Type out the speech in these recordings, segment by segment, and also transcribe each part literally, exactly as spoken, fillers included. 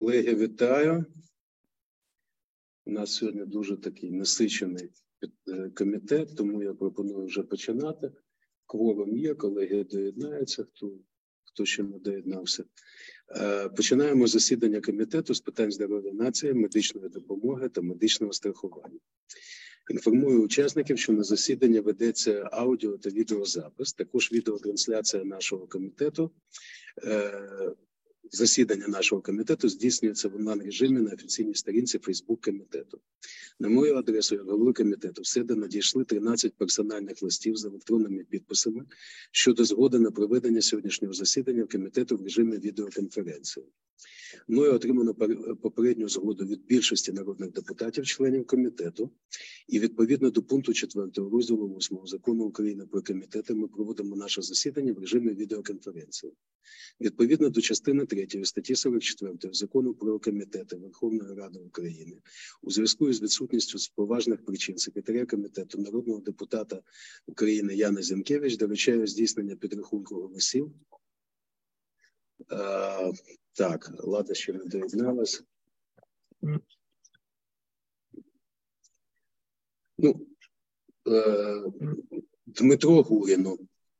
Колеги, вітаю. У нас сьогодні дуже такий насичений комітет, тому я пропоную вже починати. Кворум є, колеги доєднаються, хто, хто ще не доєднався. Починаємо засідання комітету з питань здоров'я нації, медичної допомоги та медичного страхування. Інформую учасників, що на засідання ведеться аудіо та відеозапис, також відеотрансляція нашого комітету. Засідання нашого комітету здійснюється в онлайн-режимі на офіційній сторінці Фейсбук комітету. На мою адресу, як голови комітету, всюди надійшли тринадцять персональних листів з електронними підписами щодо згоди на проведення сьогоднішнього засідання комітету в режимі відеоконференції. Мною отримано попередню згоду від більшості народних депутатів, членів комітету, і відповідно до пункту четвертого розділу восьмого Закону України про комітети ми проводимо наше засідання в режимі відеоконференції. Відповідно до частини третьої статті сорок четвертої Закону про комітети Верховної Ради України, у зв'язку із відсутністю з поважних причин секретаря комітету народного депутата України Яни Зінкевич доручаю здійснення підрахунку голосів. А, так, Лада ще не доєдналась. Ну, е, Дмитро Гуріну.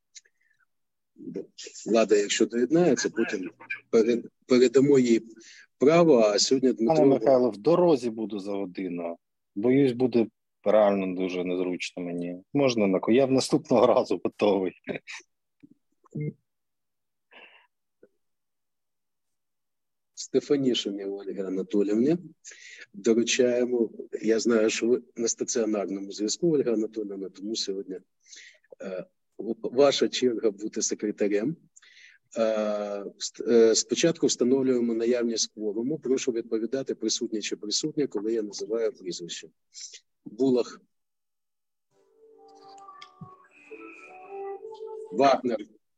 Лада, якщо доєднається, потім передамо їй право, а сьогодні Дмитро... Пане Михайло, в дорозі буду за годину. Боюсь, буде реально дуже незручно мені. Можна на я в наступного разу готовий. Стефанішині Ольги Анатоліївні доручаємо. Я знаю, що ви на стаціонарному зв'язку, Ольга Анатоліївна, тому сьогодні е, ваша черга бути секретарем. Е, е, спочатку встановлюємо наявність кворуму. Прошу відповідати, присутні чи присутні, коли я називаю прізвище. Булах. Вагнер.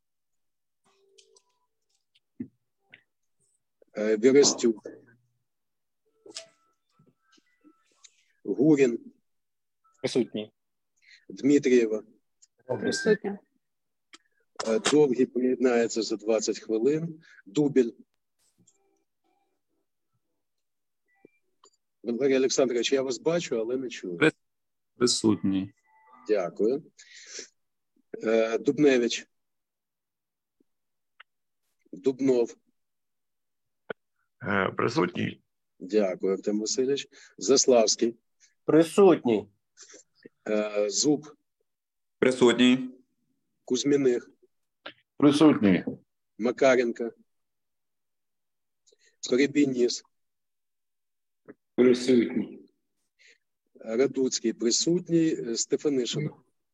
Берестюк, Гурін, Присутній. Дмитрієва, Присутня. Довгий приєднається за двадцять хвилин, Дубіль. Валерій Олександрович, я вас бачу, але не чую. Присутній. Дякую. Дубневич, Дубнов. Присутній. Дякую, Артем Васильович. Заславський. Присутній. Зуб. Присутній. Кузьміних. Присутній. Макаренко. Перебійніс. Присутній. Радуцький присутній. Стефанишина.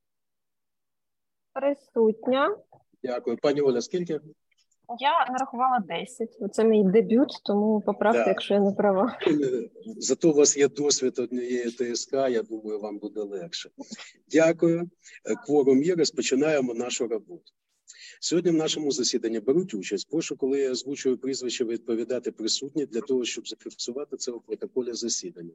Присутня. Дякую. Пані Оля, скільки? Я нарахувала десять. Це мій дебют, тому поправте, Да. якщо я не права. Зато у вас є досвід однієї ТСК, я думаю, вам буде легше. Дякую. Кворум є, розпочинаємо нашу роботу. Сьогодні в нашому засіданні беруть участь. Прошу, коли я озвучую прізвище, відповідати присутні для того, щоб зафіксувати це у протоколі засідання.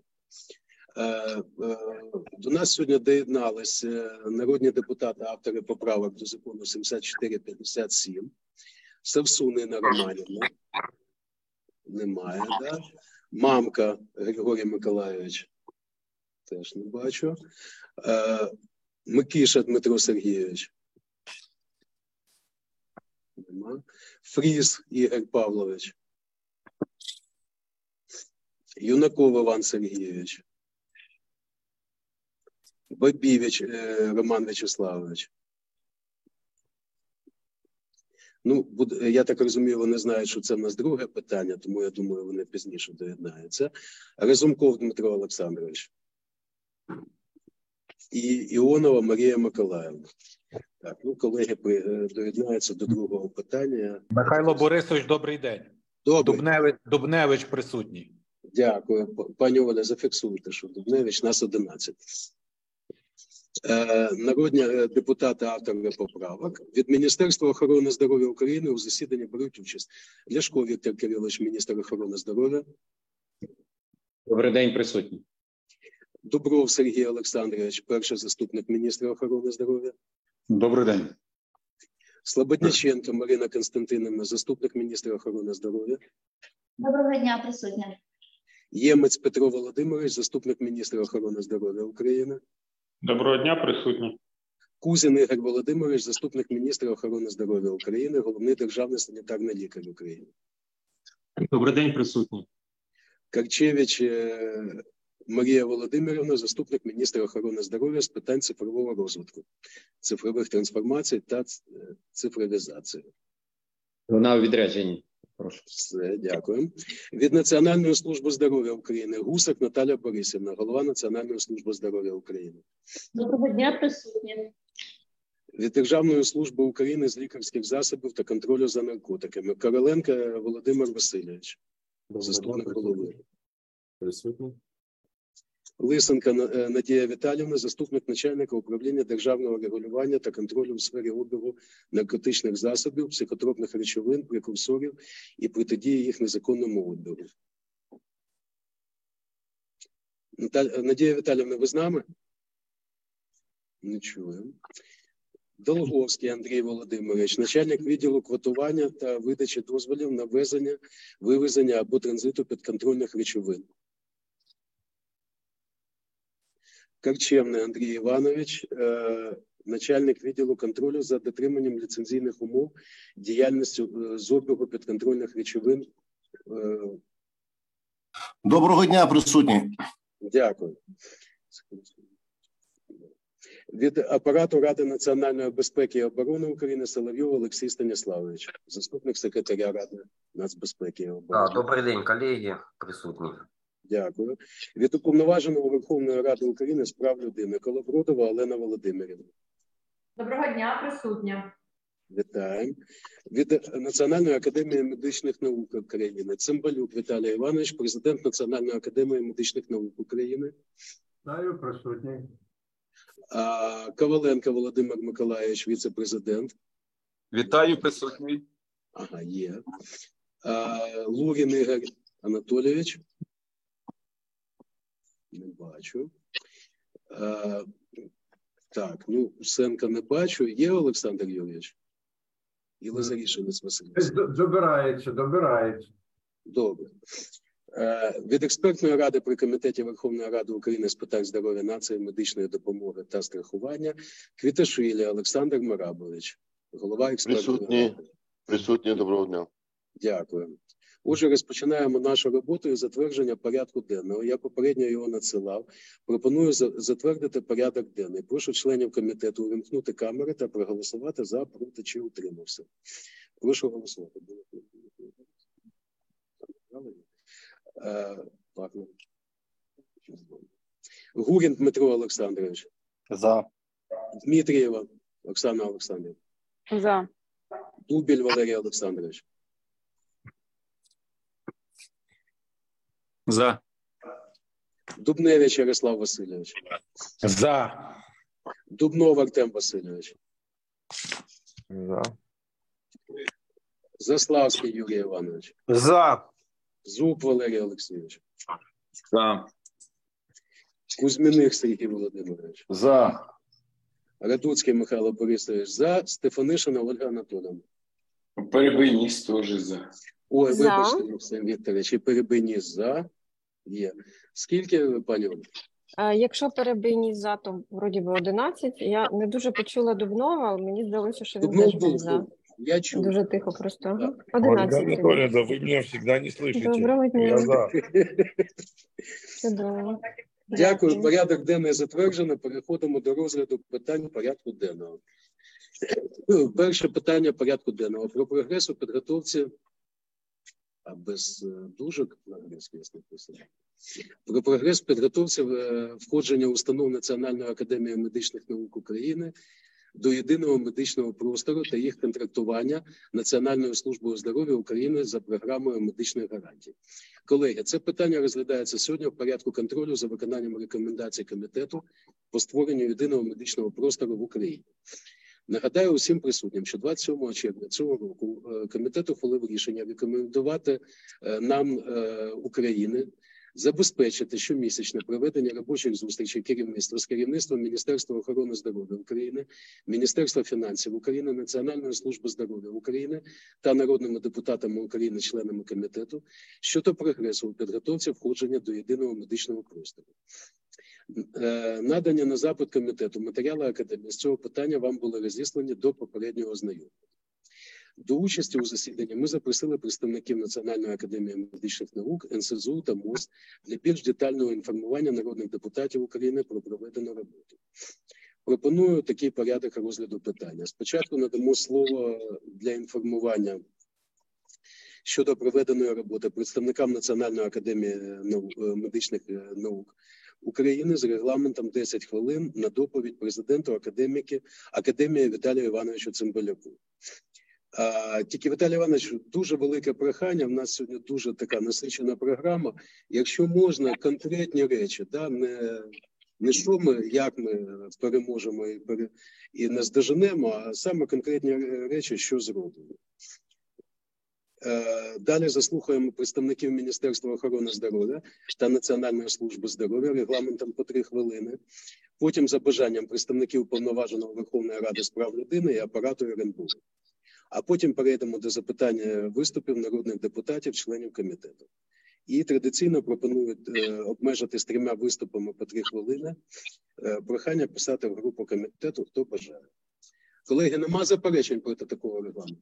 До нас сьогодні доєднались народні депутати, автори поправок до закону сімдесят чотири п'ятдесят сім. Савсун Інна Романівна. Немає, да? Мамка Григорій Миколайович. Теж не бачу. Е, Микиша Дмитро Сергійович. Нема. Фріз Ігор Павлович. Юнаков Іван Сергійович. Бабівич е, Роман Вячеславович. Ну, я так розумію, вони знають, що це в нас друге питання, тому я думаю, вони пізніше доєднаються. Разумков Дмитро Олександрович. І Іонова Марія Миколаївна. Так, ну, колеги доєднаються до другого питання. Михайло Борисович, добрий день. Добрий. Дубневич, Дубневич присутній. Дякую. Пані Оля, зафіксуйте, що Дубневич нас одинадцять. Народні депутати, автори поправок. Від Міністерства охорони здоров'я України у засіданні беруть участь Ляшко Віктор Кирилович, міністр охорони здоров'я. Добрий день, присутній. Дубров Сергій Олександрович, перший заступник міністра охорони здоров'я. Добрий день. Слободниченко Марина Константинівна, заступник міністра охорони здоров'я. Доброго дня, присутня. Ємець Петро Володимирович, заступник міністра охорони здоров'я України. Доброго дня, присутні. Кузін Ігор Володимирович, заступник міністра охорони здоров'я України, головний державний санітарний лікар України. Добрий день, присутні. Карчевич е, Марія Володимирівна, заступник міністра охорони здоров'я з питань цифрового розвитку, цифрових трансформацій та цифровізації. Вона у відрядженні. Прошу. Все, дякую. Від Національної служби здоров'я України Гусак Наталя Борисівна, голова Національної служби здоров'я України. Доброго дня, присутні. Від Державної служби України з лікарських засобів та контролю за наркотиками Короленко Володимир Васильович, заступник голови. Присутні. Лисенко Надія Віталіївна, заступник начальника управління державного регулювання та контролю у сфері обігу наркотичних засобів, психотропних речовин, прекурсорів і протидії їх незаконному обігу. Надія Віталіївна, ви з нами? Не чую. Долговський Андрій Володимирович, начальник відділу квотування та видачі дозволів на ввезення, вивезення або транзиту підконтрольних речовин. Карчевний Андрій Іванович, е, начальник відділу контролю за дотриманням ліцензійних умов діяльності е, з обігу підконтрольних речовин. Е, Доброго дня, присутні. Дякую. Від апарату Ради національної безпеки і оборони України Соловйов Олексій Станіславович, заступник секретаря Ради нацбезпеки і оборони. Да, добрий день, колеги, присутні. Дякую. Від уповноваженого Верховної Ради України з прав людини Колобродова Олена Володимирівна. Доброго дня, присутня. Вітаємо. Від Національної академії медичних наук України Цимбалюк Віталій Іванович, президент Національної академії медичних наук України. Знаю, присутній. А, Коваленко Володимир Миколаївич, віце-президент. Вітаю, присутній. Ага, є. А, Лурін Ігор Анатолійович. Не бачу. А, так, ну, Усенка не бачу. Є Олександр Юрійович? І Лазарішинець Василь. Добирається, добирається. Добре. Е, Від експертної ради при комітеті Верховної Ради України з питань здоров'я нації, медичної допомоги та страхування Квіташвілі Олександр Марабович, голова експертної Присутні. ради. Присутні, доброго дня. Дякую. Отже, розпочинаємо нашу роботу із затвердження порядку денного. Я попередньо його надсилав. Пропоную затвердити порядок денний. Прошу членів комітету увімкнути камери та проголосувати за, проти чи утримався. Прошу голосувати. Гурін Дмитро Олександрович. За. Дмитрієва Оксана Олександрівна. За. Дубіль Валерій Олександрович. За. Дубневич Ярослав Васильович. За. Дубнов Артем Васильович. За. Заславський Юрій Іванович. За. Зуб Валерій Олексійович. За. Кузьміних Сергій Володимирович. За. Радуцький Михайло Борисович. За. Стефанишина Ольга Анатолійовна. Перебийність теж за. Ой, За. вибачте, Максим Вікторович, і Перебийніс за. Є. Скільки, пані Оль? А якщо перебийні за, то вроді би одинадцять. Я не дуже почула Дубнова, але мені здалося, що він Дубнов теж був був. за. Я чув. Дуже тихо просто. Ага. Так. одинадцять. Ольга Анатольевна, вы меня всегда не слышите. Доброго дня. Я за. Чудово. Дякую. Порядок денний затверджено. Переходимо до розгляду питань порядку денного. Перше питання порядку денного. Про прогрес у підготовці, а без дужок, прогрес написано. Про прогрес в підготовці входження установ Національної академії медичних наук України до єдиного медичного простору та їх контрактування Національною службою здоров'я України за програмою медичних гарантій. Колеги, це питання розглядається сьогодні в порядку контролю за виконанням рекомендацій комітету по створенню єдиного медичного простору в Україні. Нагадаю усім присутнім, що двадцять сьомого червня цього року комітет ухвалив рішення рекомендувати нам, України, Забезпечити щомісячне проведення робочих зустрічей керівництва з керівництвом Міністерства охорони здоров'я України, Міністерства фінансів України, Національної служби здоров'я України та народними депутатами України, членами комітету щодо прогресу у підготовці входження до єдиного медичного простору. Надані на запит комітету матеріали академії з цього питання вам були розіслані до попереднього ознайомлення. До участі у засіданні ми запросили представників Національної академії медичних наук, ен ес зет у та ем о з для більш детального інформування народних депутатів України про проведену роботу. Пропоную такий порядок розгляду питання. Спочатку надамо слово для інформування щодо проведеної роботи представникам Національної академії медичних наук України з регламентом десять хвилин на доповідь президенту академіки Академії Віталію Івановичу Цимбалюку. А, тільки, Віталій Іванович, дуже велике прохання, в нас сьогодні дуже така насичена програма. Якщо можна, конкретні речі, да, не, не що ми, як ми переможемо і, пере, і не здоженемо, а саме конкретні речі, що зроблено. Далі заслухаємо представників Міністерства охорони здоров'я та Національної служби здоров'я регламентом по три хвилини. Потім за бажанням представників Уповноваженого Верховної Ради з прав людини і апарату ер ен бе у. А потім перейдемо до запитання виступів народних депутатів, членів комітету. І традиційно пропонують е, обмежити трьома виступами по три хвилини. Е, прохання писати в групу комітету, хто бажає. Колеги, нема заперечень проти такого регламенту?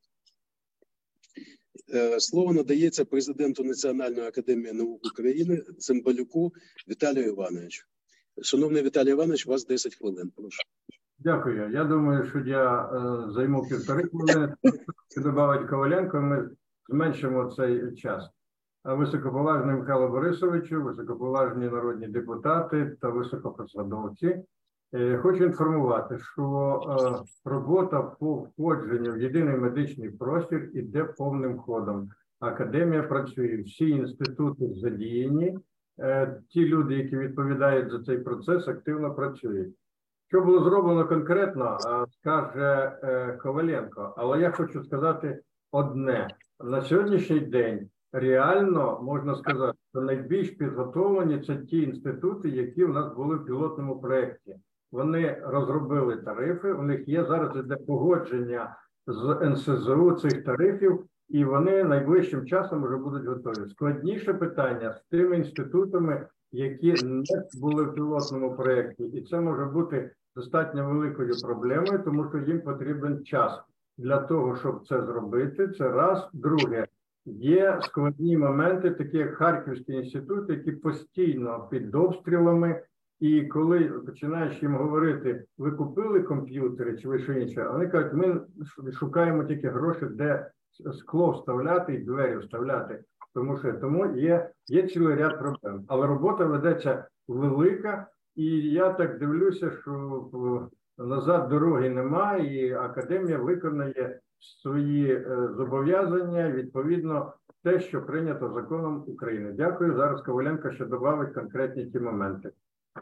Е, слово надається президенту Національної академії наук України Цимбалюку Віталію Івановичу. Шановний Віталій Іванович, у вас десять хвилин, прошу. Дякую. Я думаю, що я е, займу півтори хвилини. Добавить Коваленко, ми зменшимо цей час. Високоповажний Михайло Борисовичу, високоповажні народні депутати та високопосадовці. Е, хочу інформувати, що е, робота по входженню в єдиний медичний простір іде повним ходом. Академія працює, всі інститути задіяні. Е, ті люди, які відповідають за цей процес, активно працюють. Що було зроблено конкретно, скаже Коваленко, але я хочу сказати одне. На сьогоднішній день реально можна сказати, що найбільш підготовлені це ті інститути, які в нас були в пілотному проєкті. Вони розробили тарифи, у них є зараз іде погодження з ен ес зет у цих тарифів, і вони найближчим часом вже будуть готові. Складніше питання з тими інститутами, які не були в пілотному проєкті, і це може бути достатньо великою проблемою, тому що їм потрібен час для того, щоб це зробити. Це раз. Друге, є складні моменти, такі як Харківський інститут, які постійно під обстрілами, і коли починаєш їм говорити, ви купили комп'ютери чи ви що інше, вони кажуть, ми шукаємо тільки гроші, де скло вставляти і двері вставляти. Тому що тому є, є цілий ряд проблем. Але робота ведеться велика, і я так дивлюся, що назад дороги немає, і академія виконує свої е, зобов'язання, відповідно, те, що прийнято законом України. Дякую. Зараз Коваленко ще додавить конкретні ті моменти.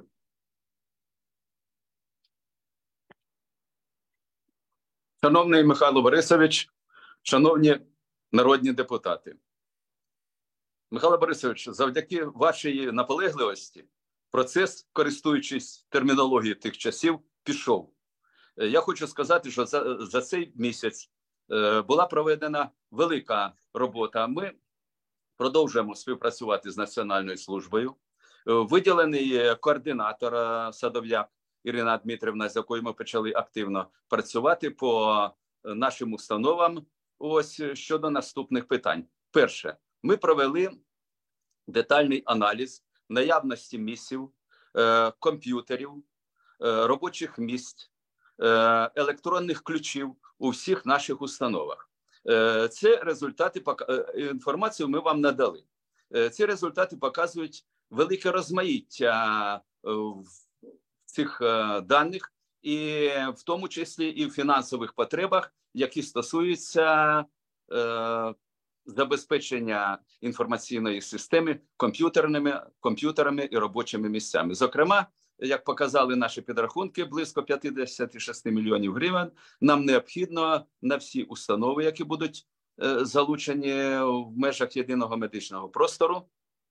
Шановний Михайло Борисович, шановні народні депутати. Михайло Борисович, завдяки вашій наполегливості процес, користуючись термінологією тих часів, пішов. Я хочу сказати, що за, за цей місяць е, була проведена велика робота. Ми продовжуємо співпрацювати з Національною службою. Е, виділений координатор Садов'як Ірина Дмитрівна, з якою ми почали активно працювати по нашим установам. Ось щодо наступних питань. Перше. Ми провели детальний аналіз наявності місців, е, комп'ютерів, е, робочих місць, е, електронних ключів у всіх наших установах. Е, це результати, е, інформацію ми вам надали. Е, ці результати показують велике розмаїття е, в цих е, даних, і в тому числі і в фінансових потребах, які стосуються е, забезпечення інформаційної системи комп'ютерними, комп'ютерами і робочими місцями. Зокрема, як показали наші підрахунки, близько п'ятдесят шість мільйонів гривень нам необхідно на всі установи, які будуть е, залучені в межах єдиного медичного простору,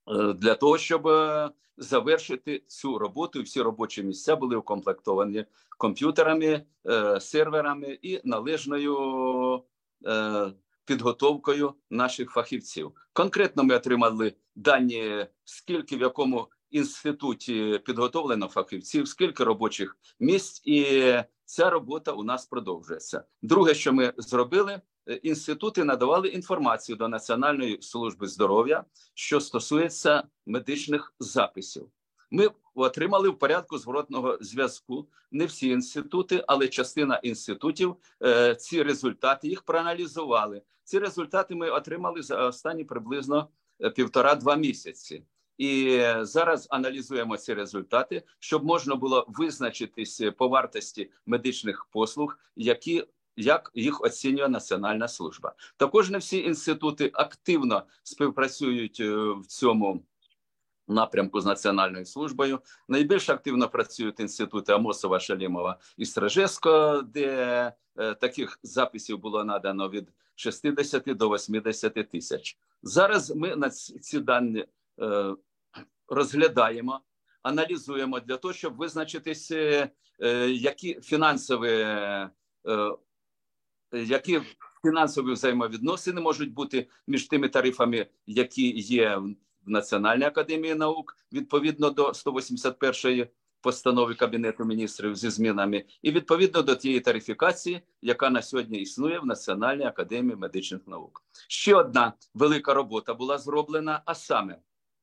для того, щоб завершити цю роботу, і всі робочі місця були укомплектовані комп'ютерами, серверами і належною підготовкою наших фахівців. Конкретно ми отримали дані, скільки в якому інституті підготовлено фахівців, скільки робочих місць, і ця робота у нас продовжується. Друге, що ми зробили, інститути надавали інформацію до Національної служби здоров'я, що стосується медичних записів. Ми отримали в порядку зворотного зв'язку не всі інститути, але частина інститутів ці результати, їх проаналізували. Ці результати ми отримали за останні приблизно півтора-два місяці. І зараз аналізуємо ці результати, щоб можна було визначитись по вартості медичних послуг, які як їх оцінює Національна служба. Також не всі інститути активно співпрацюють в цьому напрямку з Національною службою. Найбільш активно працюють інститути Амосова, Шалімова і Стражевського, де е, таких записів було надано від шістдесят до вісімдесят тисяч. Зараз ми на ці дані е, розглядаємо, аналізуємо для того, щоб визначитись, е, які фінансові е, які фінансові взаємовідносини можуть бути між тими тарифами, які є в Національній академії наук, відповідно до сто вісімдесят першої постанови Кабінету міністрів зі змінами, і відповідно до тієї тарифікації, яка на сьогодні існує в Національній академії медичних наук. Ще одна велика робота була зроблена, а саме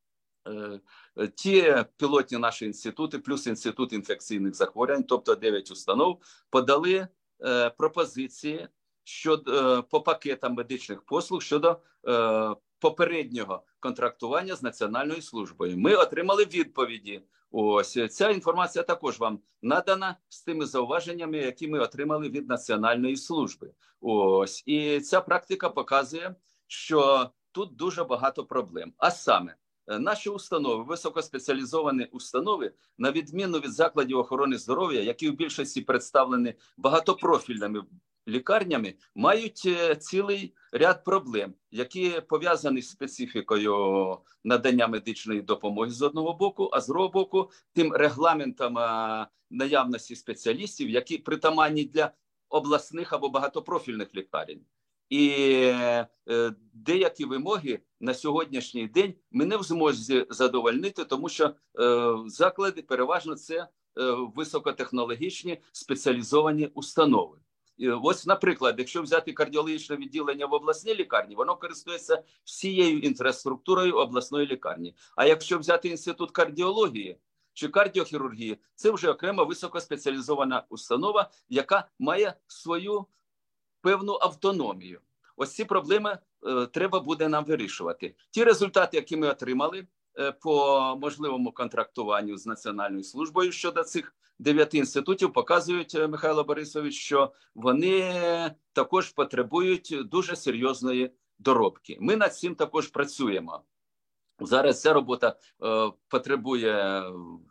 ті пілотні наші інститути, плюс Інститут інфекційних захворювань, тобто дев'ять установ, подали пропозиції щодо по пакетам медичних послуг щодо е, попереднього контрактування з Національною службою. Ми отримали відповіді. Ось ця інформація також вам надана з тими зауваженнями, які ми отримали від Національної служби. Ось і ця практика показує, що тут дуже багато проблем. А саме, наші установи, високоспеціалізовані установи, на відміну від закладів охорони здоров'я, які в більшості представлені багатопрофільними лікарнями, мають цілий ряд проблем, які пов'язані з специфікою надання медичної допомоги з одного боку, а з другого боку тим регламентом наявності спеціалістів, які притаманні для обласних або багатопрофільних лікарень. І е, деякі вимоги на сьогоднішній день ми не в змозі задовольнити, тому що е, заклади переважно це е, високотехнологічні спеціалізовані установи. І ось, наприклад, якщо взяти кардіологічне відділення в обласній лікарні, воно користується всією інфраструктурою обласної лікарні. А якщо взяти інститут кардіології чи кардіохірургії, це вже окрема високоспеціалізована установа, яка має свою певну автономію. Ось ці проблеми е, треба буде нам вирішувати. Ті результати, які ми отримали е, по можливому контрактуванню з Національною службою щодо цих дев'яти інститутів, показують, е, Михайло Борисович, що вони також потребують дуже серйозної доробки. Ми над цим також працюємо. Зараз ця робота е, потребує,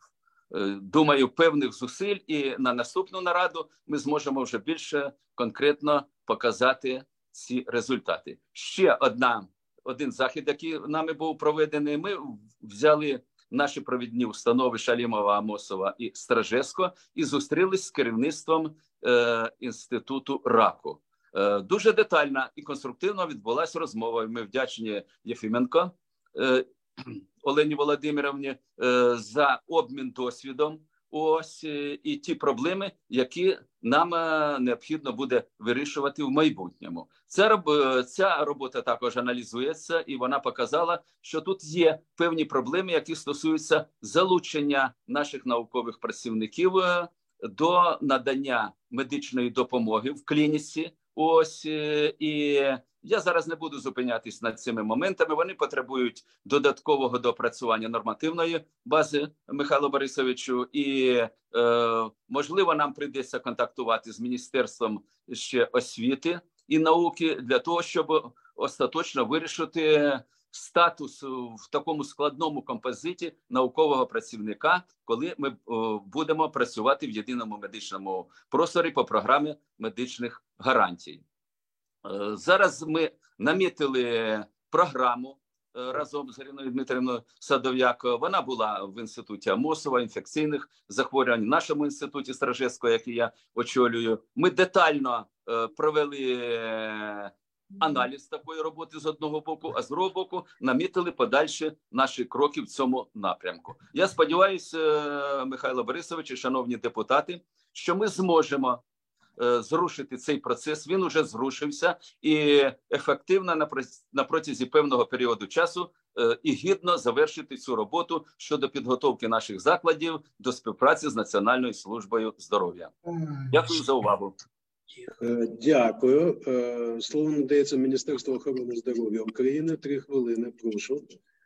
думаю, певних зусиль, і на наступну нараду ми зможемо вже більше конкретно показати ці результати. Ще одна, один захід, який нами був проведений, ми взяли наші провідні установи Шалімова, Амосова і Стражевського і зустрілись з керівництвом е, Інституту раку. Е, дуже детальна і конструктивно відбулася розмова. Ми вдячні Єфіменко е, Олені Володимирівні е, за обмін досвідом. Ось і ті проблеми, які нам е, необхідно буде вирішувати в майбутньому. Ця, ця робота також аналізується, і вона показала, що тут є певні проблеми, які стосуються залучення наших наукових працівників е, до надання медичної допомоги в клініці. Ось е, і я зараз не буду зупинятись над цими моментами. Вони потребують додаткового доопрацювання нормативної бази, Михайло Борисовичу, і е, можливо нам прийдеться контактувати з Міністерством ще освіти і науки для того, щоб остаточно вирішити статус в такому складному композиті наукового працівника, коли ми о, будемо працювати в єдиному медичному просторі по програмі медичних гарантій. Зараз ми намітили програму разом з Іриною Дмитрівною Садов'як. Вона була в інституті Амосова, інфекційних захворювань, в нашому інституті Стражевського, який я очолюю. Ми детально провели аналіз такої роботи з одного боку, а з другого боку намітили подальші наші кроки в цьому напрямку. Я сподіваюся, Михайло Борисович, шановні депутати, що ми зможемо зрушити цей процес. Він уже зрушився і ефективно на протязі певного періоду часу і гідно завершити цю роботу щодо підготовки наших закладів до співпраці з Національною службою здоров'я. Дякую за увагу. Дякую. Слово надається Міністерству охорони здоров'я України. Три хвилини, прошу.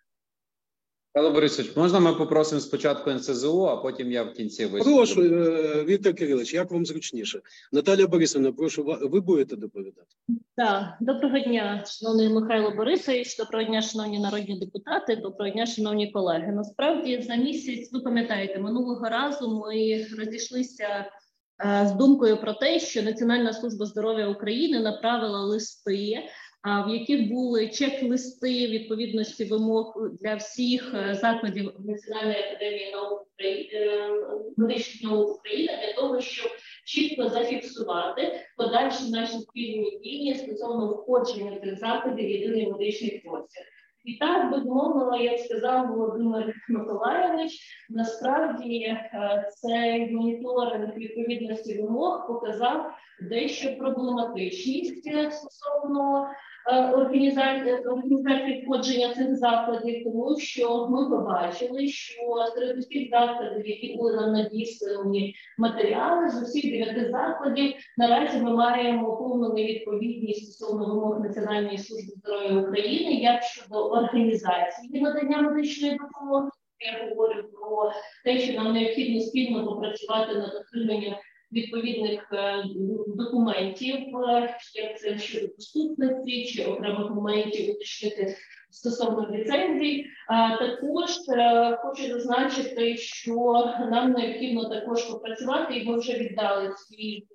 Михайло Борисович, можна ми попросимо спочатку ен ес зе у, а потім я в кінці виступлю? Прошу, Віктор Кирилович, як вам зручніше? Наталя Борисовна, прошу, ви будете доповідати? Так, доброго дня, шановний Михайло Борисович, доброго дня, шановні народні депутати, доброго дня, шановні колеги. Насправді, за місяць, ви пам'ятаєте, минулого разу ми розійшлися з думкою про те, що Національна служба здоров'я України направила листи, в яких були чек-листи відповідності вимог для всіх закладів Національної академії наук України, медичних наук України, для того, щоб чітко зафіксувати подальші наші спільні дії стосовно входження цих закладів в єдиний медичний простір. І так, безумовно, як сказав Володимир Миколайович, насправді цей моніторинг відповідності вимог показав дещо проблематичність стосовно організації, організації входження цих закладів, тому що ми побачили, що серед усіх закладів, які були нам надіслані матеріали, з усіх дев'яти закладів наразі ми маємо повну невідповідність стосовно вимог Національної служби здоров'я України, як щодо організації надання медичної допомоги. Я говорю про те, що нам необхідно спільно попрацювати над отриманням відповідних документів, як це щодо доступності чи окремих моментів уточнити стосовно ліцензій. Також хочу зазначити, що нам необхідно також попрацювати, і ми вже віддали свій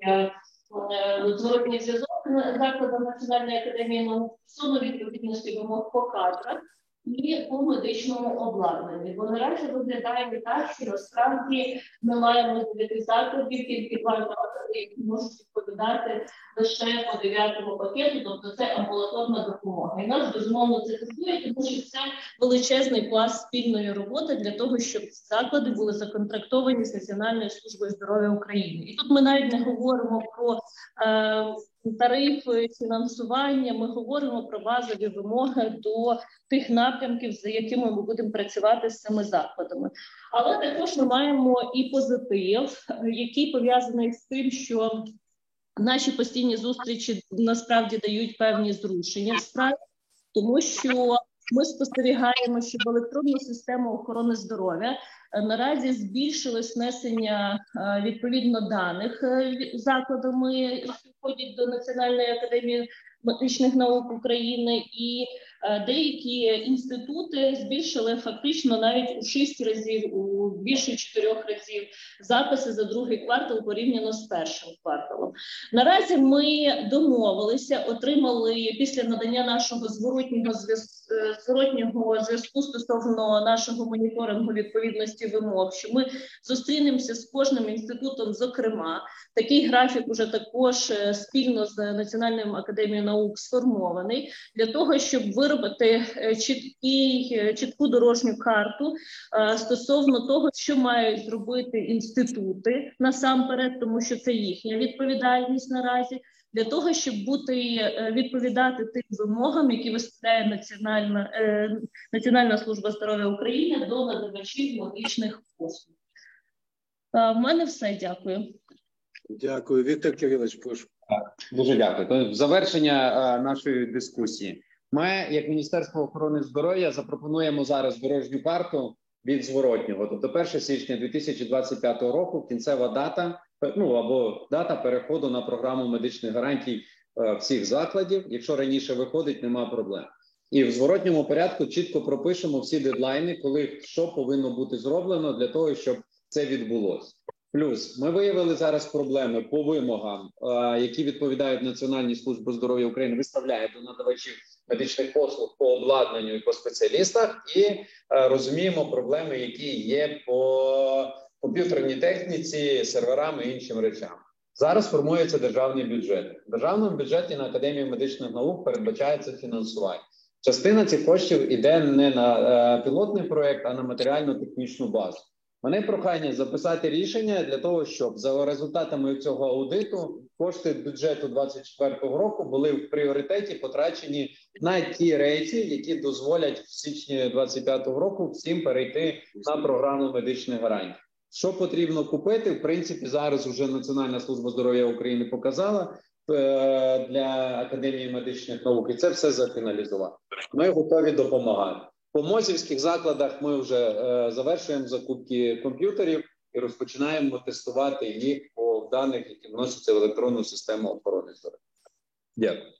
зворотній зв'язок закладам Національної академії наук стосовно відповідності вимог по кадрах і по медичному обладнанні. Бо наразі виглядає так, що насправді ми маємо дев'ять закладів, тільки два заклади, які можуть відповідати лише по дев'ятому пакету, тобто це амбулаторна допомога. І нас, безумовно, це турбує, тому що це величезний пласт спільної роботи для того, щоб заклади були законтрактовані з Національною службою здоров'я України. І тут ми навіть не говоримо про е, тарифи, фінансування, ми говоримо про базові вимоги до тих напрямків, за якими ми будемо працювати з цими закладами. Але також ми маємо і позитив, який пов'язаний з тим, що наші постійні зустрічі насправді дають певні зрушення в справі, тому що ми спостерігаємо, що в електронну систему охорони здоров'я наразі збільшилось внесення відповідно даних закладами, які входять до Національної академії медичних наук України, і деякі інститути збільшили фактично навіть у шість разів, у більше чотирьох разів записи за другий квартал порівняно з першим кварталом. Наразі ми домовилися, отримали після надання нашого зворотнього зв'язку зворотнього зв'язку стосовно нашого моніторингу відповідності вимог, що ми зустрінемося з кожним інститутом, зокрема. Такий графік уже також спільно з Національною академією наук сформований для того, щоб виробити чіткий, чітку дорожню карту стосовно того, що мають зробити інститути насамперед, тому що це їхня відповідальність наразі, для того, щоб бути відповідати тим вимогам, які виставляє Національна, е, Національна служба здоров'я України до надавачів медичних послуг. В мене все. Дякую. Дякую. Віктор Кирилович, прошу. Дуже дякую. То в завершення а, нашої дискусії ми, як Міністерство охорони здоров'я, запропонуємо зараз дорожню карту від зворотнього. Тобто перше січня дві тисячі двадцять п'ятого року кінцева дата, ну або дата переходу на програму медичних гарантій е, всіх закладів. Якщо раніше виходить, нема проблем. І в зворотньому порядку чітко пропишемо всі дедлайни, коли що повинно бути зроблено для того, щоб це відбулося. Плюс ми виявили зараз проблеми по вимогам, які відповідають Національній службі здоров'я України, виставляє до надавачів медичних послуг по обладнанню і по спеціалістах, і розуміємо проблеми, які є по комп'ютерній техніці, серверам і іншим речам. Зараз формується державний бюджет. В державному бюджеті на Академію медичних наук передбачається фінансування. Частина цих коштів іде не на пілотний проєкт, а на матеріально-технічну базу. Мене прохання записати рішення для того, щоб за результатами цього аудиту кошти бюджету двадцять четвертого року були в пріоритеті потрачені на ті речі, які дозволять в січні двадцять п'ятого року всім перейти на програму медичних гарантій. Що потрібно купити, в принципі, зараз вже Національна служба здоров'я України показала для Академії медичних наук, і це все зафіналізували. Ми готові допомагати. По мозівських закладах ми вже е, завершуємо закупки комп'ютерів і розпочинаємо тестувати їх по даних, які вносяться в електронну систему охорони здоров'я. Дякую.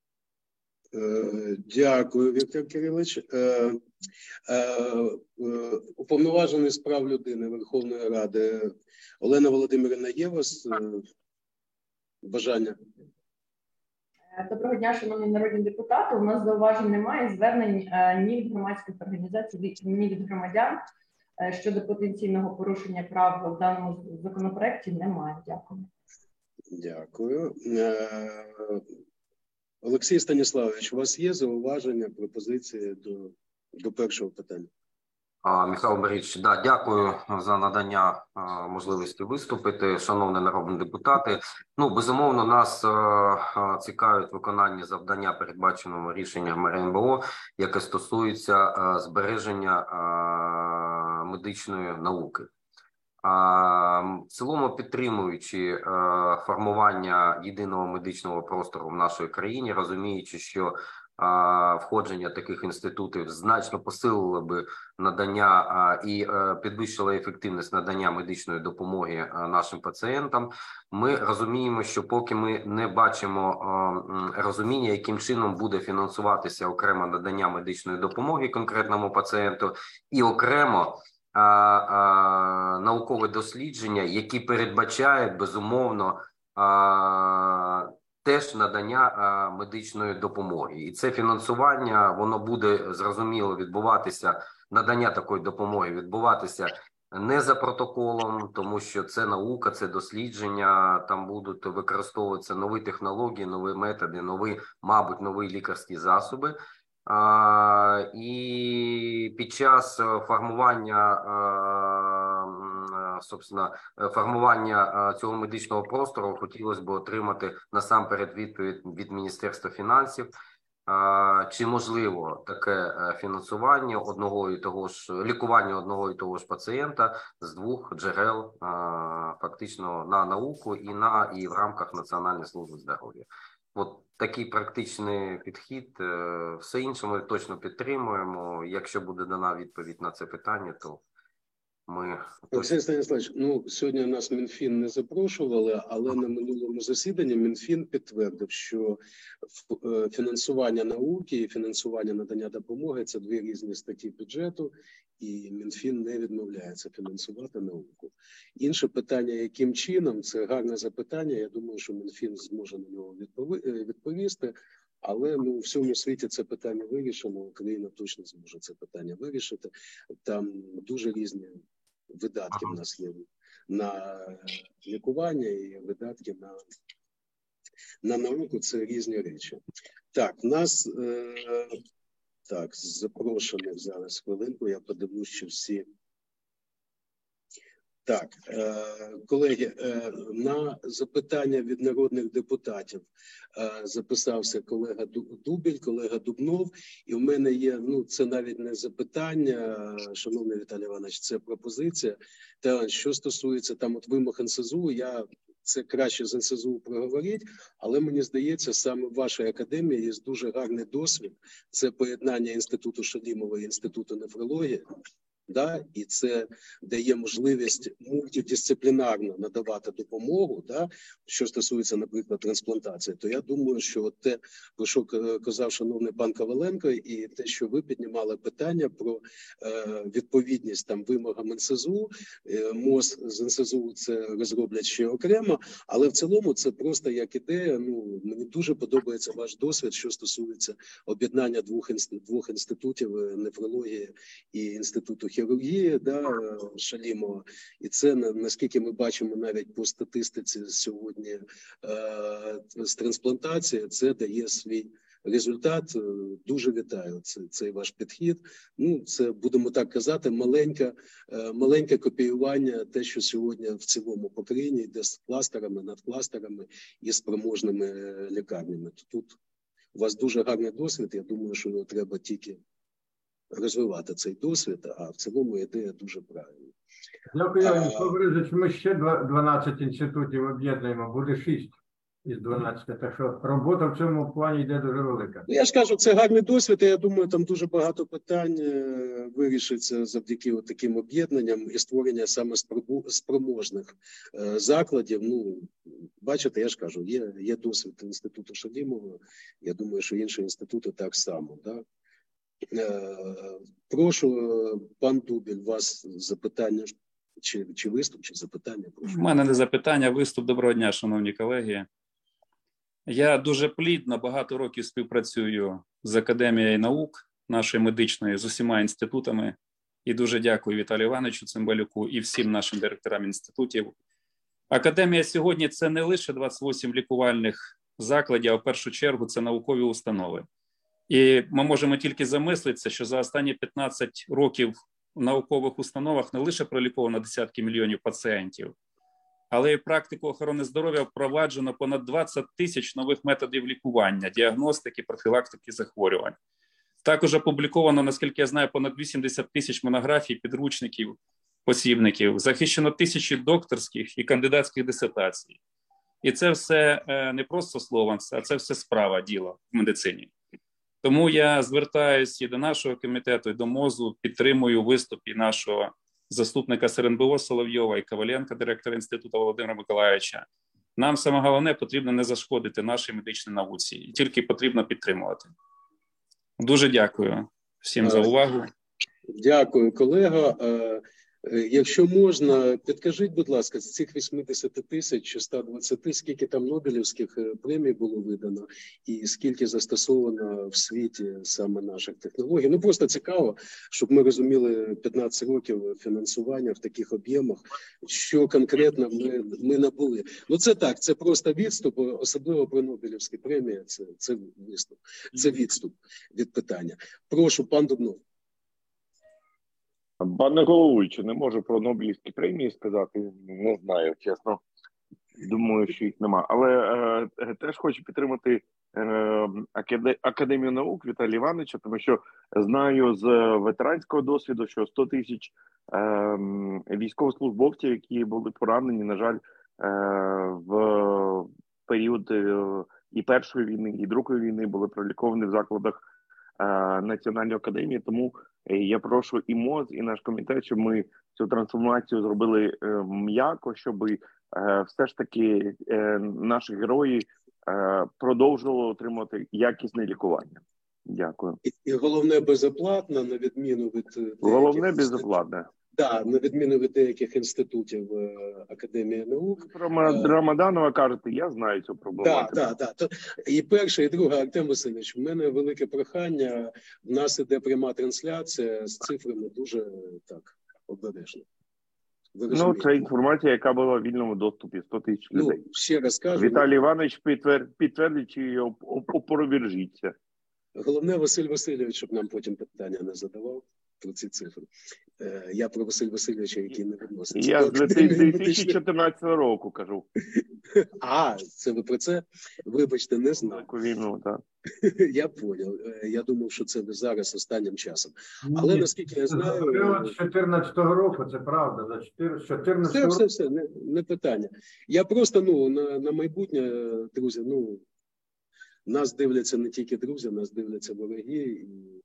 Е, Дякую, Віктор Кирилович. Е, е, е, Уповноважений з прав людини Верховної Ради Олена Володимирівна, є у вас е, бажання? Доброго дня, шановні народні депутати. У нас зауважень немає, звернень ні від громадських організацій, ні від громадян щодо потенційного порушення прав в даному законопроекті немає. Дякую. Дякую. Олексій Станіславович, у вас є зауваження, пропозиції до, до першого питання? А, Михайло Борисович, да, дякую за надання а, можливості виступити. Шановні народні депутати, ну, безумовно, нас а, а, цікавить виконання завдання, передбаченого рішенням ер ен бе о, яке стосується а, збереження а, медичної науки. А, в цілому підтримуючи а, формування єдиного медичного простору в нашій країні, розуміючи, що входження таких інститутів значно посилило би надання і підвищило ефективність надання медичної допомоги нашим пацієнтам. Ми розуміємо, що поки ми не бачимо розуміння, яким чином буде фінансуватися окремо надання медичної допомоги конкретному пацієнту і окремо а, а, наукове дослідження, які передбачають, безумовно, а, теж надання а, медичної допомоги. І це фінансування, воно буде, зрозуміло, відбуватися, надання такої допомоги відбуватися не за протоколом, тому що це наука, це дослідження, там будуть використовуватися нові технології, нові методи, нові, мабуть, нові лікарські засоби. А, і під час формування, а, собственно, формування цього медичного простору хотілося б отримати насамперед відповідь від Міністерства фінансів, а, чи можливо таке фінансування одного і того ж, лікування одного і того ж пацієнта з двох джерел, а, фактично на науку і, на, і в рамках Національної служби здоров'я. От такий практичний підхід. Все інше ми точно підтримуємо. Якщо буде дана відповідь на це питання, то ми... Олексій Станіславович, ну, сьогодні нас Мінфін не запрошували, але на минулому засіданні Мінфін підтвердив, що фінансування науки і фінансування надання допомоги – це дві різні статті бюджету, і Мінфін не відмовляється фінансувати науку. Інше питання, яким чином, це гарне запитання, я думаю, що Мінфін зможе на нього відповісти, але ну, у всьому світі це питання вирішено, Україна точно зможе це питання вирішити. Там дуже різні видатки в нас є на лікування і видатки на, на науку, це різні речі. Так, в нас, е, так, запрошених зараз хвилинку, я подивлюсь, що всі... Так, е, колеги, е, на запитання від народних депутатів е, записався колега Дубіль, колега Дубнов, і в мене є, ну, це навіть не запитання, шановний Віталій Іванович, це пропозиція. Та, що стосується там от вимог ен ес зет у, я це краще з ен ес зет у проговорити, але мені здається, саме в вашій академії є дуже гарний досвід, це поєднання Інституту Шалімова і Інституту нефрології. Да, і це дає можливість мультидисциплінарно надавати допомогу, да, що стосується, наприклад, трансплантації, то я думаю, що те, про що казав шановний пан Коваленко, і те, що ви піднімали питання про е, відповідність там вимогам ен ес зе у, е, МОЗ з ен ес зе у це розроблять ще окремо, але в цілому це просто як ідея. Ну, мені дуже подобається ваш досвід, що стосується об'єднання двох, інст, двох інститутів нефрології і інституту хірургії, да, Шалімова, і це, наскільки ми бачимо навіть по статистиці сьогодні е, з трансплантації, це дає свій результат. Дуже вітаю це, цей ваш підхід. Ну, це, будемо так казати, маленьке, е, маленьке копіювання те, що сьогодні в цілому по країні йде з кластерами, над кластерами і спроможними лікарнями. Тут у вас дуже гарний досвід, я думаю, що його треба тільки розвивати цей досвід, а в цілому ідея дуже правильна. Дякую, Михайло Борисович. Ми ще дванадцять інститутів об'єднуємо, буде шість із дванадцяти, так що робота в цьому плані йде дуже велика. Я ж кажу, це гарний досвід, і я думаю, там дуже багато питань вирішиться завдяки таким об'єднанням і створення саме спроможних закладів. Ну, бачите, я ж кажу, є, є досвід інституту Шалімова, я думаю, що інші інститути так само, да? Прошу, пан Дубіль, вас запитання, чи, чи виступ, чи запитання? Прошу. У мене не запитання, а виступ. Доброго дня, шановні колеги. Я дуже плідно, багато років співпрацюю з Академією наук нашої медичної, з усіма інститутами. І дуже дякую Віталію Івановичу Цимбалюку і всім нашим директорам інститутів. Академія сьогодні – це не лише двадцять вісім лікувальних закладів, а в першу чергу це наукові установи. І ми можемо тільки замислитися, що за останні п'ятнадцять років в наукових установах не лише проліковано десятки мільйонів пацієнтів, але і в практику охорони здоров'я впроваджено понад двадцять тисяч нових методів лікування, діагностики, профілактики захворювань. Також опубліковано, наскільки я знаю, понад вісімдесят тисяч монографій, підручників, посібників, захищено тисячі докторських і кандидатських дисертацій. І це все не просто слоган, а це все справа, діло в медицині. Тому я звертаюся і до нашого комітету, і до МОЗу, підтримую виступ і нашого заступника з ер ен бе о Соловйова і Коваленка, директора інституту Володимира Миколайовича. Нам саме головне, потрібно не зашкодити нашій медичній науці, і тільки потрібно підтримувати. Дуже дякую всім за увагу. Дякую, колега. Якщо можна, підкажіть, будь ласка, з цих вісімдесят тисяч чи ста двадцяти, скільки там Нобелівських премій було видано і скільки застосовано в світі саме наших технологій? Ну, просто цікаво, щоб ми розуміли п'ятнадцять років фінансування в таких об'ємах, що конкретно ми, ми набули. Ну, це так, це просто відступ, особливо про Нобелівські премії, це, це відступ, це відступ від питання. Прошу, пан Дубнов. Пане головуючий, не можу про Нобелівські премії сказати, не знаю, чесно. Думаю, що їх нема. Але е, теж хочу підтримати е, Академію наук Віталія Івановича, тому що знаю з ветеранського досвіду, що сто тисяч е, військовослужбовців, які були поранені, на жаль, е, в період е, і Першої війни, і Другої війни були проліковані в закладах е, Національної академії, тому я прошу і МОЗ, і наш комітет, щоб ми цю трансформацію зробили е, м'яко, щоб е, все ж таки е, наші герої е, продовжували отримувати якісне лікування. Дякую. І, і головне безоплатно, на відміну від головне безоплатно. Так, на відміну від деяких інститутів е, Академії наук. Про Рамаданова кажете, я знаю цю проблему. Так, так, так. І перше, і друге, Артем Васильович, в мене велике прохання, в нас іде пряма трансляція з цифрами дуже так, обережно. Ну, це інформація, яка була в вільному доступі, сто тисяч людей. Ну, ще раз кажу. Віталій Іванович підтвер... підтвердить чи опровержиться. Головне, Василь Васильович, щоб нам потім питання не задавав про ці цифри. Я про Василь Васильовича, який не відноситься. Я з дві тисячі чотирнадцятого року кажу. А, це ви про це? Вибачте, не знаю. Війну, так. Я поняв. Я думав, що це ви зараз останнім часом. Але наскільки я знаю... З чотирнадцятого року, це правда, за чотирнадцятого все, все, все, не, не питання. Я просто, ну, на, на майбутнє, друзі, ну, нас дивляться не тільки друзі, нас дивляться вороги, і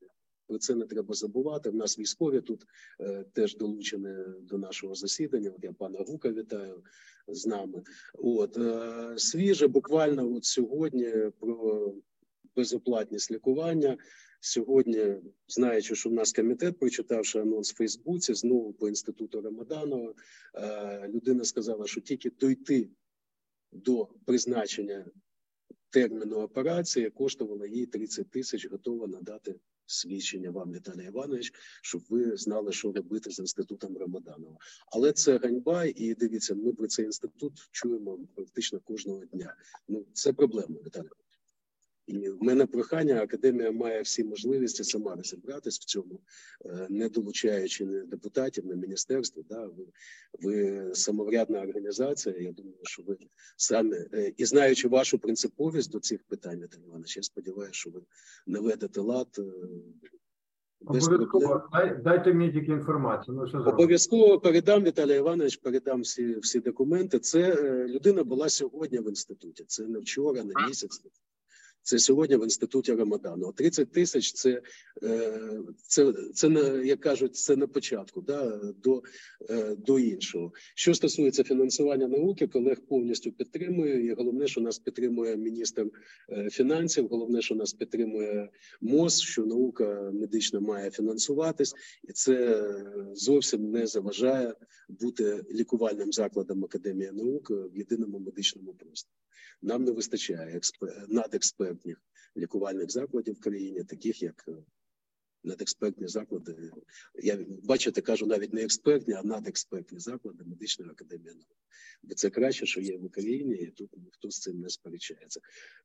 Про це не треба забувати. В нас військові тут е, теж долучені до нашого засідання. От я пана Гука вітаю з нами. От е, свіже, буквально от сьогодні про безоплатність лікування. Сьогодні, знаючи, що в нас комітет, прочитавши анонс в Фейсбуці, знову по інституту Рамаданова, е, людина сказала, що тільки дойти до призначення терміну операції коштувало їй тридцять тисяч, готова надати свідчення вам, Віталій Іванович, щоб ви знали, що робити з інститутом Рамаданова. Але це ганьба, і дивіться, ми про цей інститут чуємо практично кожного дня. Ну, це проблема, Віталій Іванович. І в мене прохання, академія має всі можливості сама розібратись в цьому, не долучаючи не депутатів, не міністерство. Да? Ви, ви самоврядна організація, я думаю, що ви самі, і знаючи вашу принциповість до цих питань, Віталій Іванович, я сподіваюся, що ви наведете лад. Обов'язково, дай, дайте мені тільки інформацію. Ну, обов'язково передам, Віталій Іванович, передам всі, всі документи. Це людина була сьогодні в інституті, це не вчора, не місяць. Це сьогодні в інституті Рамаданова. тридцять тисяч це, це, це, як кажуть, це на початку, да, до, до іншого. Що стосується фінансування науки, колег повністю підтримую. І головне, що нас підтримує міністр фінансів, головне, що нас підтримує МОЗ, що наука медична має фінансуватись. І це зовсім не заважає бути лікувальним закладом Академії наук в єдиному медичному просторі. Нам не вистачає експер... надекспертних лікувальних закладів в країні, таких як надекспертні заклади. Я, бачите, кажу навіть не експертні, а надекспертні заклади медичної академії наук. Бо це краще, що є в Україні, і тут ніхто з цим не сперечається.